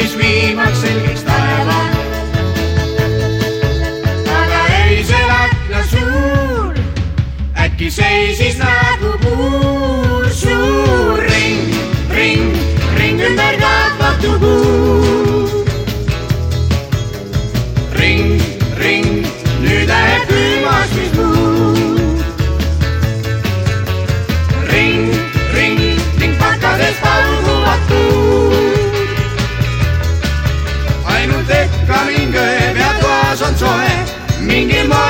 jõudis viimaks selgeks taeva. Aga ei see Väkla suur, äkki seisis nagu puur. Suur ring, ring, ring ümber kaapatu kuu. Ring, ring, nüüd läheb külmas mis muu. Ring, ring, ning pakkades pauguvad tuud. Ainult ekka mind ööb ja toas on soe, mingil moel